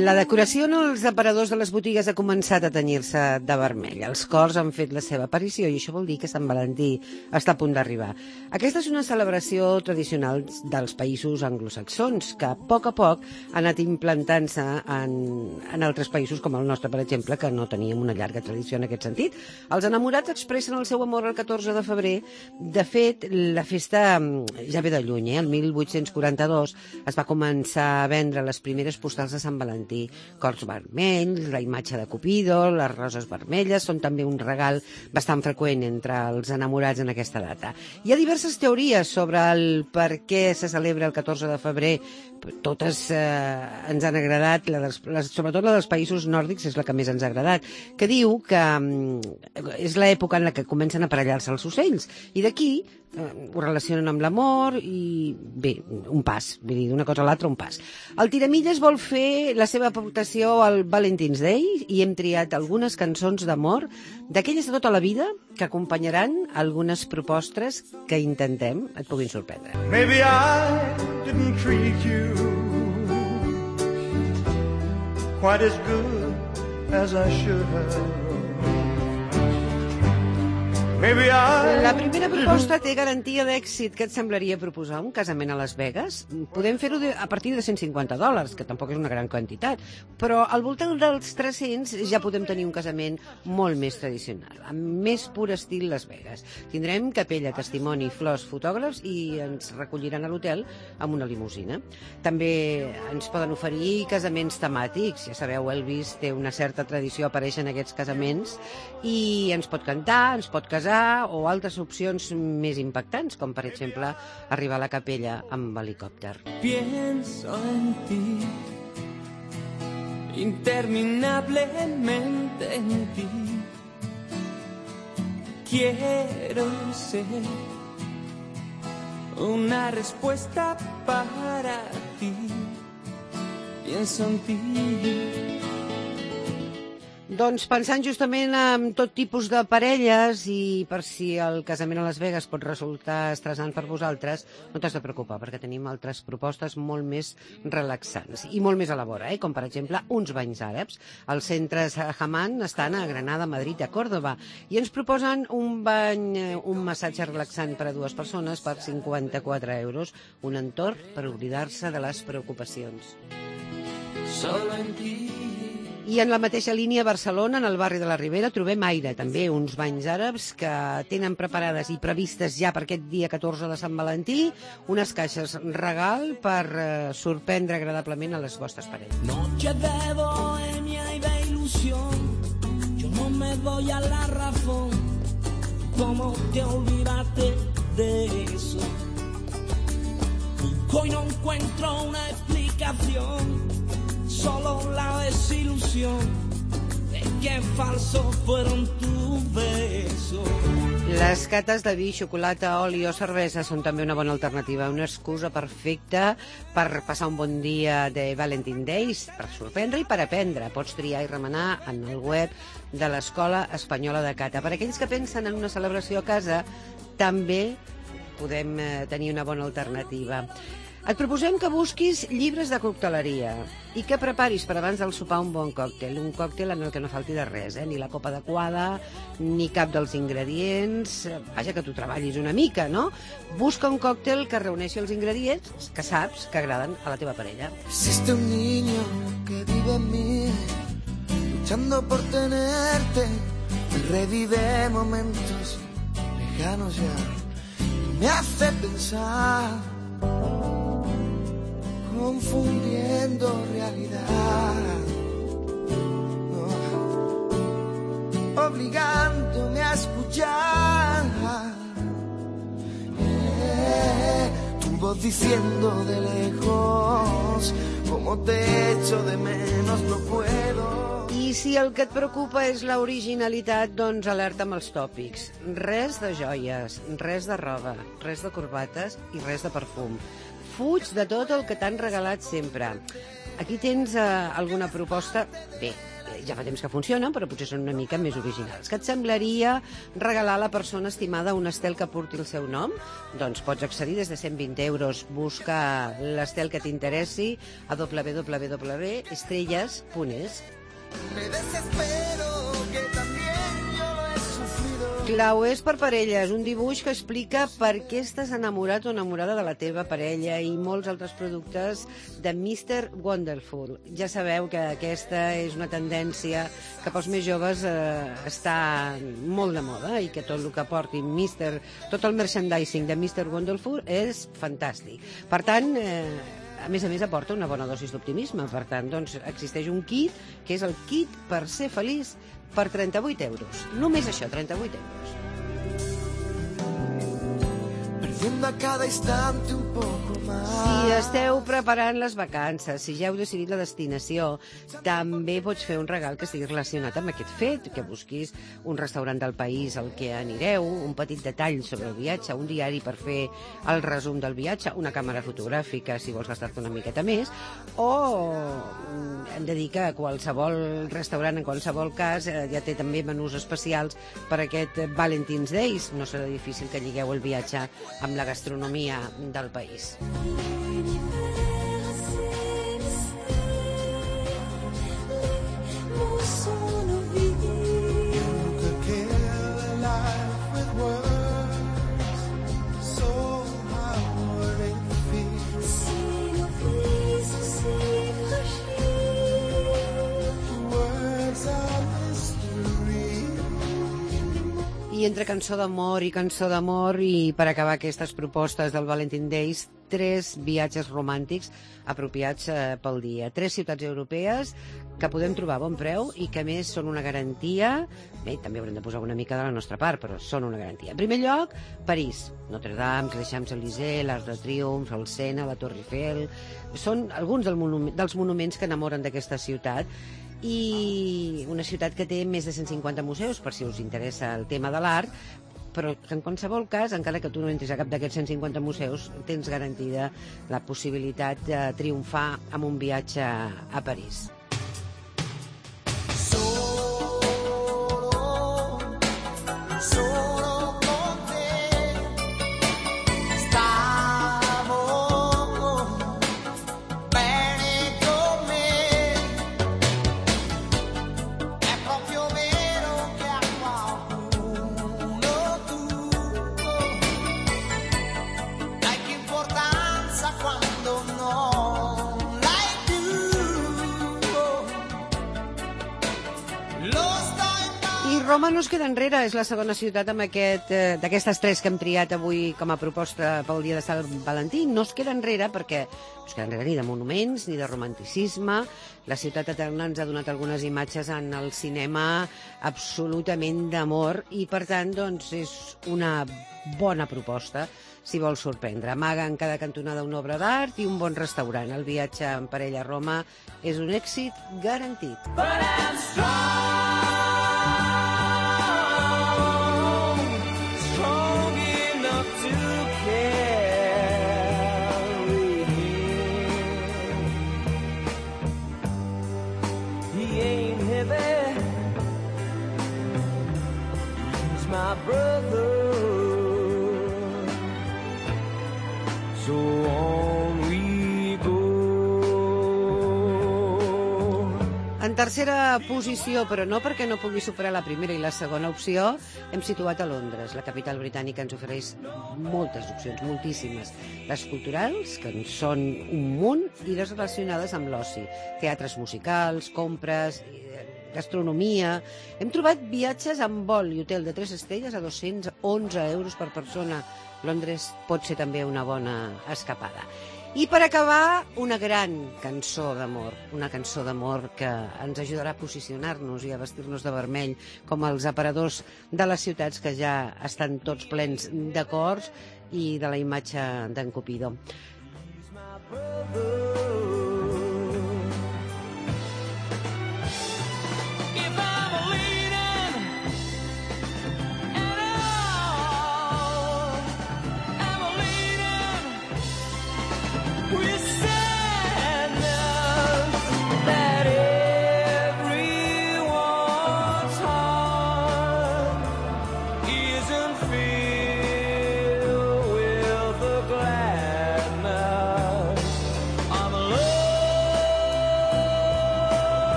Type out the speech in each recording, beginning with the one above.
La decoració en els aparadors de les botigues ha començat a tenyir-se de vermell. Els cors han fet la seva aparició i això vol dir que Sant Valentí està a punt d'arribar. Aquesta és una celebració tradicional dels països anglosaxons que a poc ha anat implantant-se en altres països com el nostre, per exemple, que no teníem una llarga tradició en aquest sentit. Els enamorats expressen el seu amor el 14 de febrer. De fet, la festa ja ve de lluny. El 1842 es va començar a vendre les primeres postals de Sant Valentí. Cors vermells, la imatge de Cupido, les roses vermelles, són també un regal bastant freqüent entre els enamorats en aquesta data. Hi ha diverses teories sobre el per què se celebra el 14 de febrer. Totes ens han agradat, sobretot la dels països nòrdics és la que més ens ha agradat, que diu que és l'època en la que comencen a aparellar-se els ocells, i d'aquí ho relacionen amb l'amor i bé, un pas, vull dir, d'una cosa a l'altra un pas. El Tiramilles vol fer la seva aportació al Valentine's Day i hem triat algunes cançons d'amor d'aquelles de tota la vida que acompanyaran algunes propostes que intentem et puguin sorprendre. Maybe I didn't treat you quite as good as I should have. La primera proposta té garantia d'èxit. Què et semblaria proposar un casament a Las Vegas? Podem fer-ho a partir de $150, que tampoc és una gran quantitat, però al voltant dels 300 ja podem tenir un casament molt més tradicional, amb més pur estil Las Vegas. Tindrem capella, testimoni, flors, fotògrafs i ens recolliran a l'hotel amb una limusina. També ens poden oferir casaments temàtics. Ja sabeu, Elvis té una certa tradició a aparèixer en aquests casaments i ens pot cantar, ens pot casar, o altres opcions més impactants, com per exemple arribar a la capella amb helicòpter. Pienso en ti, interminablemente en ti. Quiero ser una respuesta para ti. Pienso en ti. Doncs pensant justament en tot tipus de parelles i per si el casament a Las Vegas pot resultar estressant per vosaltres, no t'has de preocupar perquè tenim altres propostes molt més relaxants i molt més a la vora, com per exemple uns banys àrabs. Els centres Hammam estan a Granada, Madrid i a Còrdova i ens proposen un bany, un massatge relaxant per a dues persones per €54, un entorn per oblidar-se de les preocupacions. Solo en ti. I en la mateixa línia a Barcelona, en el barri de la Ribera, trobem Aire, també uns banys àrabs que tenen preparades i previstes ja per aquest dia 14 de Sant Valentí unes caixes regal per sorprendre agradablement a les vostres parelles. Noche de bohemia y de ilusión, yo no me doy a la razón, ¿cómo te olvidaste de eso? Hoy no encuentro una explicación, solo la desilusión de que falsos fueron tus besos. Les cates de vi, xocolata, oli o cervesa són també una bona alternativa, una excusa perfecta per passar un bon dia de Valentine's Day, per sorprendre i per aprendre. Pots triar i remenar en el web de l'Escola Espanyola de Cata. Per aquells que pensen en una celebració a casa, també podem tenir una bona alternativa. Et proposem que busquis llibres de cocteleria i que preparis per abans del sopar un bon còctel. Un còctel en el que no falti de res, ni la copa adequada, ni cap dels ingredients. Vaja, que tu treballis una mica, no? Busca un còctel que reuneixi els ingredients que saps que agraden a la teva parella. Existe un niño que vive en mí, luchando por tenerte, revive momentos lejanos ya, y me hace pensar, confundiendo realidad, obligándome a escuchar tu voz diciendo de lejos, como te echo de menos, no puedo. I si el que et preocupa és l'originalitat, doncs alerta amb els tòpics. Res de joies, res de roba, res de corbates i res de perfum. Fuig de tot el que t'han regalat sempre. Aquí tens alguna proposta? Bé, ja fa temps que funcionen, però potser són una mica més originals. Què et semblaria regalar a la persona estimada un estel que porti el seu nom? Doncs pots accedir des de 120 euros. Busca l'estel que t'interessi a www.estrelles.es. Me desespero que también yo lo he sufrido. Clauers per parelles, un dibuix que explica per què estàs enamorat o enamorada de la teva parella i molts altres productes de Mr. Wonderful. Ja sabeu que aquesta és una tendència que pels més joves està molt de moda i que tot el que porti tot el merchandising de Mr. Wonderful és fantàstic. Per tant, a més aporta una bona dosis d'optimisme. Per tant, doncs, existeix un kit, que és el kit per ser feliç, per 38 euros. Només això, 38 euros. Perdiendo a cada instante un poco más. Si esteu preparant les vacances, si ja heu decidit la destinació, també pots fer un regal que estigui relacionat amb aquest fet, que busquis un restaurant del país al que anireu, un petit detall sobre el viatge, un diari per fer el resum del viatge, una càmera fotogràfica si vols gastar-te una miqueta més, o hem de dir que qualsevol restaurant, en qualsevol cas, ja té també menús especials per aquest Valentine's Days. No serà difícil que lligueu el viatge amb la gastronomia del país. I entre cançó d'amor i per acabar aquestes propostes del Valentine Days, 3 viatges romàntics apropiats pel dia. 3 ciutats europees que podem trobar a bon preu i que a més són una garantia. Bé, també haurem de posar una mica de la nostra part, però són una garantia. En primer lloc, París. Notre Dame, les Champs-Élysées, l'Arc de Triomf, el Sena, la Torre Eiffel. Són alguns dels monuments que enamoren d'aquesta ciutat. I una ciutat que té més de 150 museus, per si us interessa el tema de l'art, però que en qualsevol cas, encara que tu no entris a cap d'aquests 150 museus, tens garantida la possibilitat de triomfar amb un viatge a París. Roma no es queda enrere, és la segona ciutat amb d'aquestes 3 que hem triat avui com a proposta pel dia de Sant Valentí. No es queda enrere perquè no es queda enrere ni de monuments ni de romanticisme. La ciutat eterna ens ha donat algunes imatges en el cinema absolutament d'amor i, per tant, doncs, és una bona proposta si vols sorprendre. Amaga en cada cantonada una obra d'art i un bon restaurant. El viatge en parella a Roma és un èxit garantit. But I'm strong enough to carry him. He ain't heavy, he's my brother. So on we go. En tercera posició, però no perquè no pugui superar la primera i la segona opció, hem situat a Londres. La capital britànica ens ofereix moltes opcions, moltíssimes. Les culturals, que en són un munt, i les relacionades amb l'oci. Teatres musicals, compres, gastronomia. Hem trobat viatges amb vol i hotel de 3 estrelles a 211 euros per persona. Londres pot ser també una bona escapada. I per acabar, una gran cançó d'amor, una cançó d'amor que ens ajudarà a posicionar-nos i a vestir-nos de vermell com els aparadors de les ciutats que ja estan tots plens de cors i de la imatge d'en Cupido.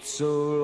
so